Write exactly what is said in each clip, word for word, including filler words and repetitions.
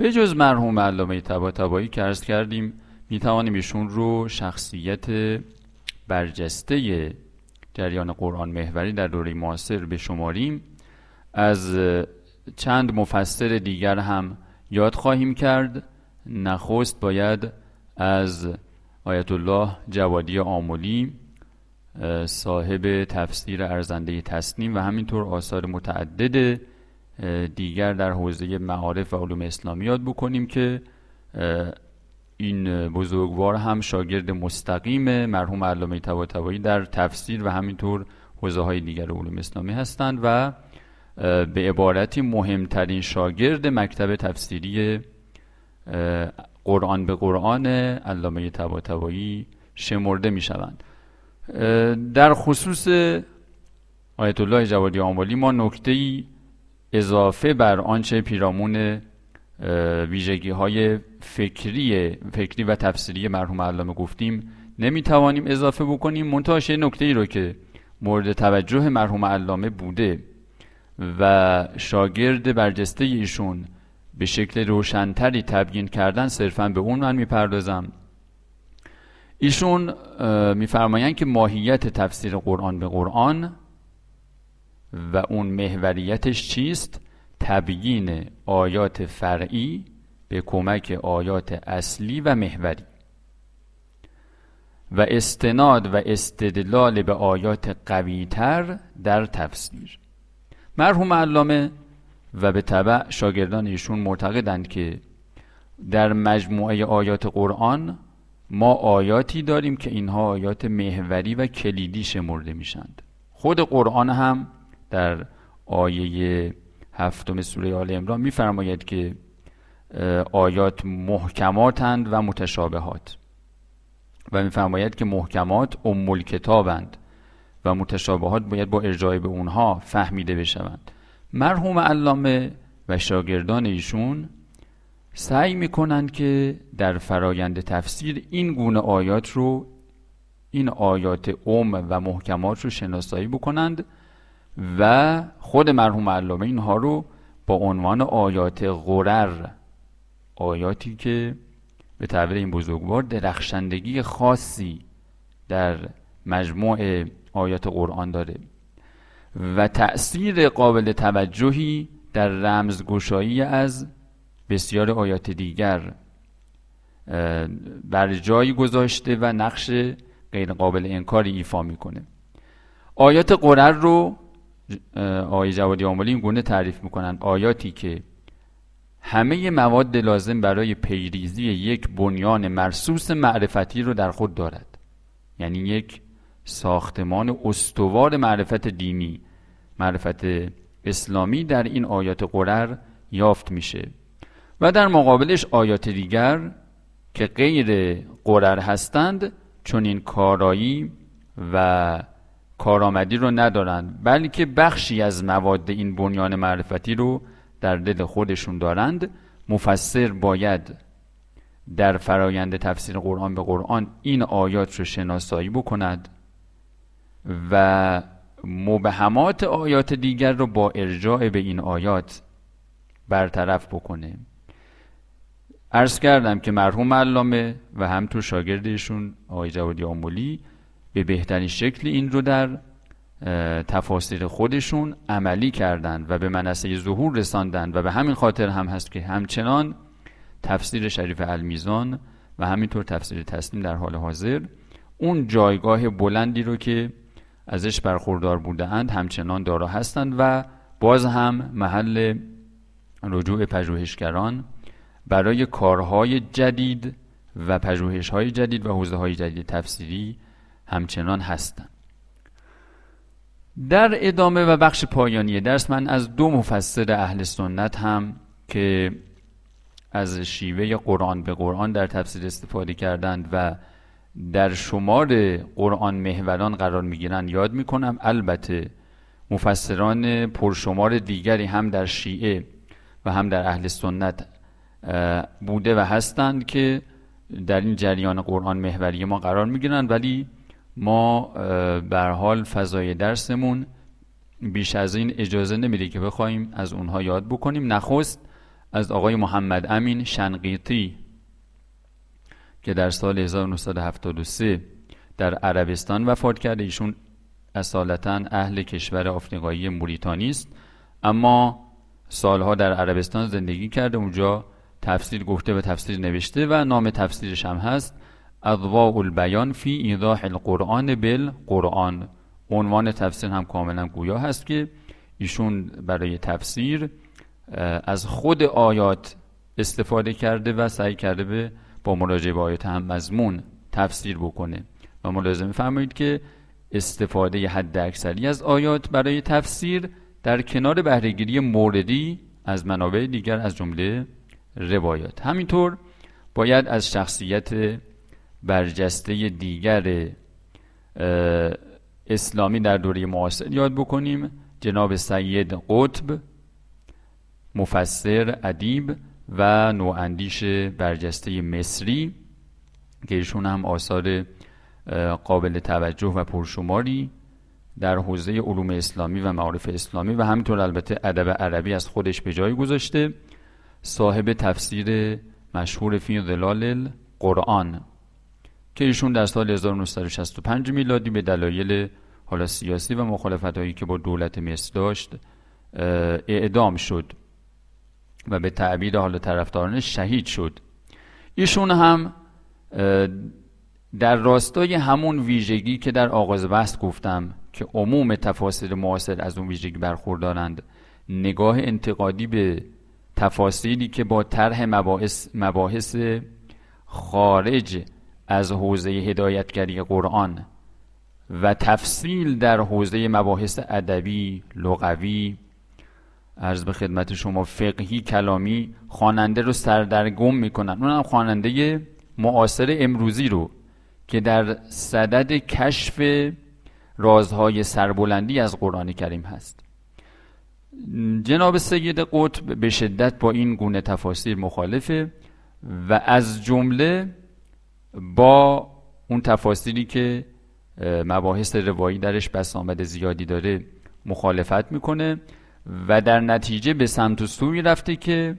به جز مرحوم علامه طباطبایی که عرض کردیم میتوانیم ایشون رو شخصیت برجسته جریان قرآن محوری در دوره معاصر بشماریم، از چند مفسر دیگر هم یاد خواهیم کرد. نخست باید از آیت الله جوادی آملی صاحب تفسیر ارزنده تسنیم و همینطور آثار متعدد دیگر در حوزه معارف و علوم اسلامی یاد بکنیم که این بزرگوار هم شاگرد مستقیم مرحوم علامه طباطبایی در تفسیر و همینطور حوزه های دیگر علوم اسلامی هستند و به عبارتی مهمترین شاگرد مکتب تفسیری قرآن به قرآن علامه طباطبایی شمرده می شوند. در خصوص آیت الله جوادی آملی ما نکته‌ای اضافه بر آنچه پیرامون ویژگی های فکری فکری و تفسیری مرحوم علامه گفتیم نمیتوانیم اضافه بکنیم، منتها یه نکته‌ای رو که مورد توجه مرحوم علامه بوده و شاگرد برجسته ایشون به شکل روشنتری تبیین کردن، صرفاً به اون من میپردازم. ایشون میفرمایند که ماهیت تفسیر قرآن به قرآن و اون محوریتش چیست؟ تبیین آیات فرعی به کمک آیات اصلی و محوری و استناد و استدلال به آیات قوی‌تر در تفسیر. مرحوم علامه و به تبع شاگردان ایشون معتقدند که در مجموعه آیات قرآن ما آیاتی داریم که اینها آیات محوری و کلیدی شمرده میشند. خود قرآن هم در آیه هفتم سوره آل عمران میفرماید که آیات محکماتند و متشابهات و میفرماید که محکمات ام الکتابند و متشابهات باید با ارجاع به اونها فهمیده بشوند. مرحوم علامه و شاگردان ایشون سعی میکنند که در فرایند تفسیر این گونه آیات رو، این آیات ام و محکمات رو شناسایی بکنند و خود مرحوم علامه اینها رو با عنوان آیات غرر، آیاتی که به تعبیر این بزرگوار درخشندگی خاصی در مجموع آیات قرآن داره و تأثیر قابل توجهی در رمزگشایی از بسیار آیات دیگر بر جایی گذاشته و نقش غیر قابل انکاری ایفا میکنه. آیات قرر رو آقای جوادی آملی این گونه تعریف میکنن: آیاتی که همه مواد لازم برای پیریزی یک بنیان مرصوص معرفتی رو در خود دارد، یعنی یک ساختمان استوار معرفت دینی، معرفت اسلامی در این آیات قرر یافت میشه. و در مقابلش آیات دیگر که غیر قرر هستند چون این کارایی و کارآمدی رو ندارند، بلکه بخشی از مواد این بنیان معرفتی رو در دل خودشون دارند. مفسر باید در فرایند تفسیر قرآن به قرآن این آیات رو شناسایی بکند و مبهمات آیات دیگر رو با ارجاع به این آیات برطرف بکنه. عرض کردم که مرحوم علامه و همطور شاگردشون آقای جوادی آملی به بهترین شکل این رو در تفاسیر خودشون عملی کردند و به منصه ظهور رساندند و به همین خاطر هم هست که همچنان تفسیر شریف المیزان و همینطور تفسیر تسنیم در حال حاضر اون جایگاه بلندی رو که ازش برخوردار بوده اند همچنان دارا هستند و باز هم محل رجوع پژوهشگران برای کارهای جدید و پژوهش‌های جدید و حوزه‌های جدید تفسیری همچنان هستند. در ادامه و بخش پایانی درس من از دو مفسر اهل سنت هم که از شیوه قرآن به قرآن در تفسیر استفاده کردند و در شمار قرآن محوران قرار میگیرند یاد میکنم. البته مفسران پرشمار دیگری هم در شیعه و هم در اهل سنت بوده و هستند که در این جریان قرآن محوری ما قرار میگیرند، ولی ما به هر حال فضای درسمون بیش از این اجازه نمیده که بخوایم از اونها یاد بکنیم. نخست از آقای محمد امین شنقیطی که در سال هزار و نهصد و هفتاد و سه در عربستان وفات کرده. ایشون اصالتاً اهل کشور آفریقایی موریتانی است، اما سالها در عربستان زندگی کرده، اونجا تفسیر گفته و تفسیر نوشته و نام تفسیرش هم هست اضواء البیان فی ایضاح القرآن بالقرآن. عنوان تفسیر هم کاملا گویا هست که ایشون برای تفسیر از خود آیات استفاده کرده و سعی کرده به با مراجعه به آیات هم مضمون تفسیر بکنه و ملاحظه فرمایید که استفاده حد اکثری از آیات برای تفسیر در کنار بهره‌گیری موردی از منابع دیگر از جمله روایات. همینطور باید از شخصیت برجسته دیگر اسلامی در دوره معاصر یاد بکنیم، جناب سید قطب، مفسر، ادیب و نواندیش برجسته مصری که ایشون هم آثار قابل توجه و پرشماری در حوزه علوم اسلامی و معارف اسلامی و همینطور البته ادب عربی از خودش به جای گذاشته. صاحب تفسیر مشهور فی ظلال القرآن که ایشون در سال هزار و نهصد و شصت و پنج میلادی به دلایل حالا سیاسی و مخالفت‌هایی که با دولت مصر داشت اعدام شد و به تعبیر حالا طرفدارانش شهید شد. ایشون هم در راستای همون ویژگی که در آغاز بحث گفتم که عموم تفاسیر معاصر از اون ویژگی برخوردارند، نگاه انتقادی به تفاسیری که با طرح مباحث, مباحث خارج از حوزه هدایتگری قرآن و تفصیل در حوزه مباحث ادبی، لغوی، عرض به خدمت شما فقهی، کلامی خواننده رو سردرگم میکنن. اون هم خواننده معاصر امروزی رو که در صدد کشف رازهای سربلندی از قرآن کریم هست. جناب سید قطب به شدت با این گونه تفاسیر مخالفه و از جمله با اون تفاسیری که مباحث روایی درش بسامد زیادی داره مخالفت میکنه و در نتیجه به سمت و سوی رفته که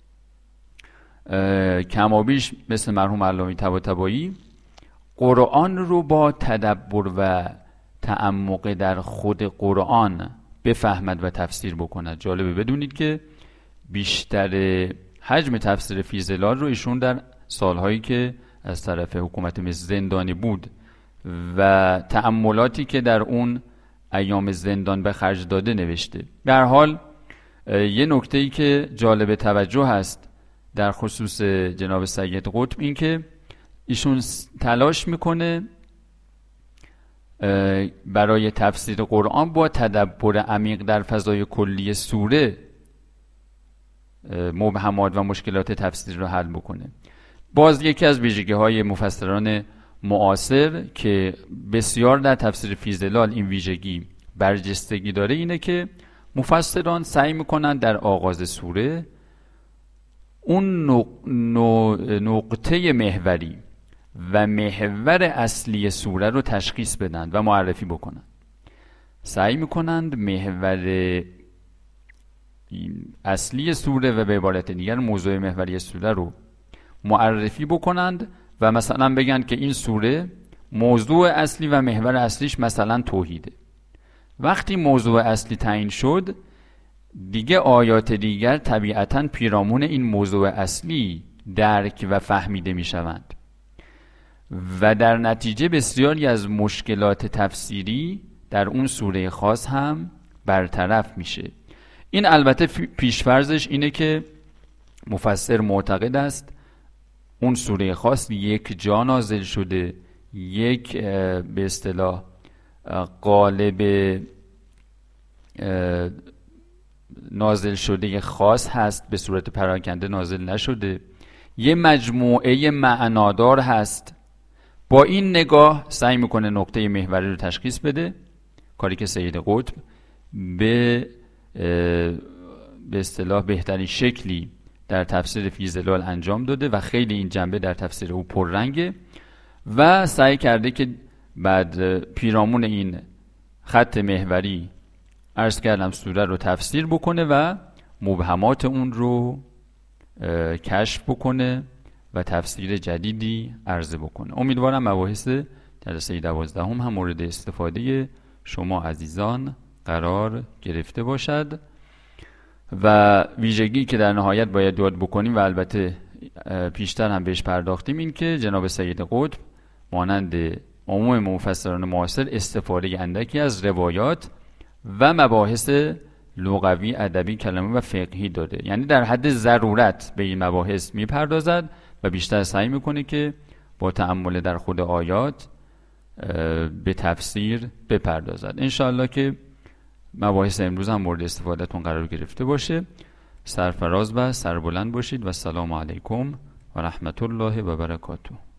کمابیش مثل مرحوم علامه طباطبایی قرآن رو با تدبر و تعمق در خود قرآن بفهمد و تفسیر بکند. جالبه بدونید که بیشتر حجم تفسیر فی ظلال رو ایشون در سالهایی که از طرف حکومت مصر زندانی بود و تأملاتی که در اون ایام زندان به خرج داده نوشته. به هر حال یه نکته‌ای که جالب توجه هست در خصوص جناب سید قطب این که ایشون تلاش میکنه برای تفسیر قرآن با تدبر عمیق در فضای کلی سوره مبهمات و مشکلات تفسیر رو حل بکنه. باز یکی از ویژگی‌های مفسران معاصر که بسیار در تفسیر فی ظلال این ویژگی برجستگی داره اینه که مفسران سعی میکنن در آغاز سوره اون نقطه محوری و محور اصلی سوره رو تشخیص بدن و معرفی بکنن. سعی میکنند محور اصلی سوره و به عبارت دیگر موضوع محوری سوره رو معرفی بکنند و مثلا بگن که این سوره موضوع اصلی و محور اصلیش مثلا توحیده. وقتی موضوع اصلی تعیین شد دیگه آیات دیگر طبیعتاً پیرامون این موضوع اصلی درک و فهمیده می شوند و در نتیجه بسیاری از مشکلات تفسیری در اون سوره خاص هم برطرف میشه. این البته پیشفرضش اینه که مفسر معتقد است اون سوره خاص یک جا نازل شده، یک به اصطلاح قالب نازل شده خاص هست، به صورت پراکنده نازل نشده، یه مجموعه معنادار هست. با این نگاه سعی میکنه نقطه محوری رو تشخیص بده، کاری که سید قطب به به اصطلاح بهترین شکلی در تفسیر فی ظلال انجام داده و خیلی این جنبه در تفسیر او پررنگه و سعی کرده که بعد پیرامون این خط محوری عرض کردم سوره رو تفسیر بکنه و مبهمات اون رو کشف بکنه و تفسیر جدیدی عرضه بکنه. امیدوارم مباحث جلسه دوازدهم هم, هم مورد استفاده شما عزیزان قرار گرفته باشد و ویژگی که در نهایت باید یاد بکنیم و البته پیشتر هم بهش پرداختیم این که جناب سید قطب مانند عموم مفسران معاصر استفاده اندکی از روایات و مباحث لغوی، ادبی، کلمه و فقهی داده، یعنی در حد ضرورت به این مباحث میپردازد و بیشتر سعی میکنه که با تأمل در خود آیات به تفسیر بپردازد. انشاءالله که مباحث امروز هم مورد استفادهتون قرار گرفته باشه. سرفراز و سربلند باشید و السلام علیکم و رحمت الله و برکاته.